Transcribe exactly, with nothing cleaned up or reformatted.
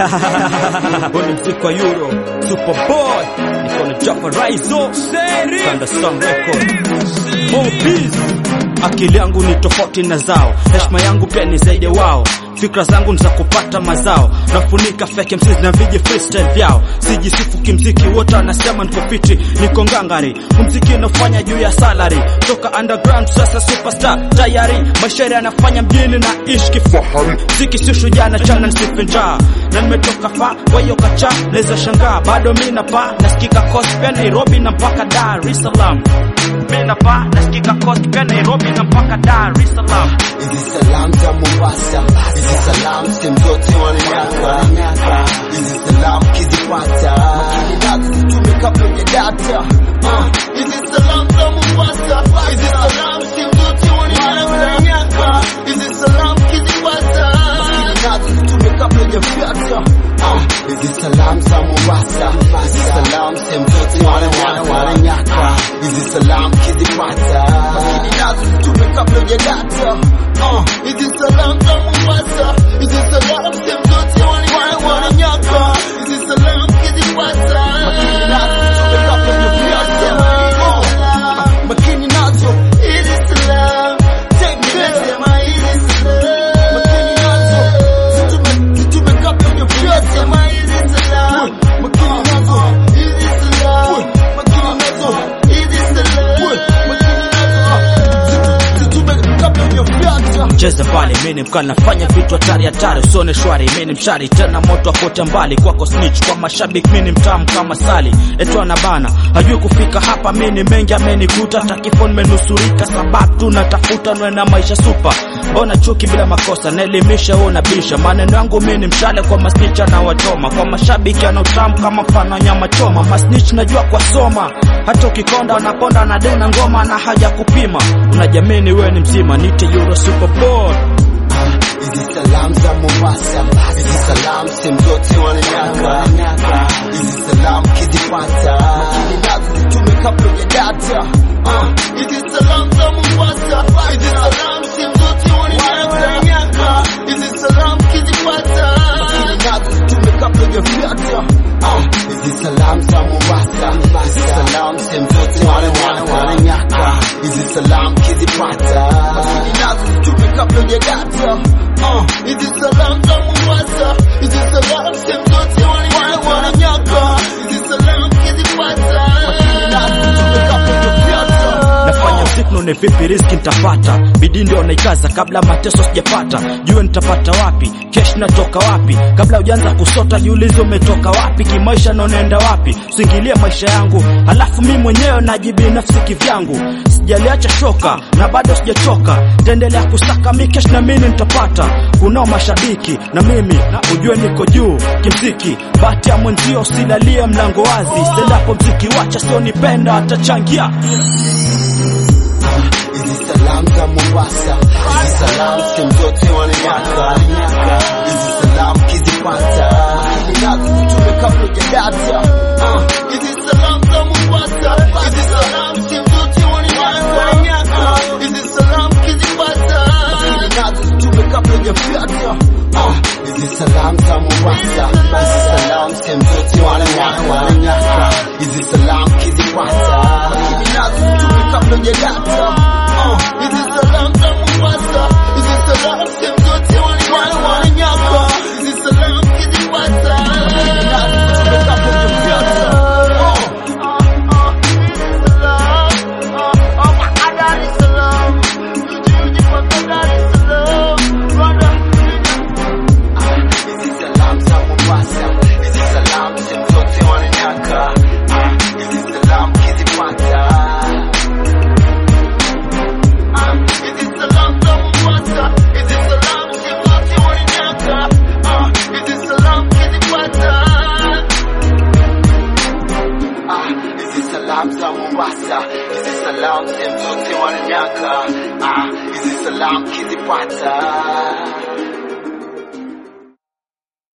Boni mziki wa Euro Superboy niko na Jaffa Raizo Thunder Sound Record More Peace. Akili yangu ni tofauti na zao, heshima yangu pia ni zaidi wao. Fikra zangu ni za kupata mazao, nafunika fake M Cs na viji freestyle vyao. Sijisifu kimziki, wote anasema niko fiti, niko ngangari. Muziki nafanya juu ya salary, toka underground sasa superstar tayari. Mashairi anafanya mjini na ishi kifahari. Muziki si shujaa na chana nisifenja, na nimetoka fa wayo kacha neza shangaa. Bado mimi napa nasikika coast pia Nairobi na mpaka Dar es Salaam. Mimi napa nasikika coast pia Nairobi na mpaka Dar es Salaam. Hizi salam za Mombasa, hizi salam sehemu zote wananyaka. Hizi salam kizipata makini nazo tume kabla ya data. Hizi salam za Mombasa, hizi salam sehemu zote wananyaka. Hizi salam kizipata makini nazo tume kabla ya data. Hizi salam za Mombasa, hizi salam sehemu zote wananyaka. Hizi salam kizipata makini nazo tume kabla ya data. Hizi salam za Mombasa, hizi salam sehemu zote wananyaka. Hizi salam kizipata makini nazo tume kabla ya data. Makini nazo hizi salam sema hizi salam makini nazo zitume zitume kabla ya data. Hizi salam makini nazo hizi salam makini nazo hizi salam makini nazo zitume kabla ya data. Cheza pale mimi mkana nafanya vitu hatari hatari, usone shwari mimi mshari tena moto akote mbali. Kwako snitch, kwa mashabiki mimi mtamu kama sali. Eto na bana hajui kufika hapa, mimi mengi amenikuta. Takifo nimenusurika sababu tunatafuta nwe na maisha super. Ona chuki bila makosa na elimisha ona bisha. Maneno yangu mimi mshale kwa masnitch na wachoma. Kwa mashabiki ana utamu kama mfano nyama choma. Masnitch najua kwa soma, hata ukikonda unaponda na dena ngoma na haja kupima. Unajamini wewe ni mzima, nite Euro Superboy. Hizi salam za Mombasa, hizi salam sehemu zote wananyaka. Hizi salam kizipata makini nazo zitume kabla ya data. Hizi salam za Mombasa, hizi salam sehemu zote wananyaka. Hizi salam kizipata makini nazo zitume kabla ya data. Hizi salam za Mombasa, hizi salam sehemu zote wananyaka. Hizi salam kizipata makini nazo zitume kabla ya data. Hizi salam za Mombasa, hizi salam sehemu zote wananyaka. Hizi salam kizipata makini nazo zitume kabla ya data. Nafanya mziki none vipi riziki nitapata, bidii ndio naikaza kabla mateso sijapata. Jue nitapata wapi, cash natoka wapi, kabla hujaanza kusota jiulize umetoka wapi. Kimaisha naonenda wapi, usiingilie maisha yangu. Halafu mimi mwenyewe najibinafsi kivyangu. Sijaliacha shoka na bado sijachoka, taendelea kusaka mi cash na mimi nitapata. Kunao mashabiki na mimi ujue niko juu kimziki. Bahati ya mwenzio usilalie mlango wazi. Selapo mziki wacha sio nipenda atachangia. Hizi salam za Mombasa, hizi salam sehemu zote wananyaka. Hizi salam kizipata makini nazo zitume kabla ya data. Hizi salam za Mombasa, hizi salam sehemu zote wananyaka. Hizi salam kizipata makini nazo zitume kabla ya data. Hizi salam za Mombasa, hizi salam sehemu zote wananyaka. Hizi salam kizipata makini nazo zitume kabla ya data. Hizi salam za Mombasa, hizi salam sehemu zote wananyaka. Hizi salam kizipata makini nazo zitume kabla ya data. Salam za Mombasa, hizi salam sehemu zote wananyaka. Hizi salam kizipata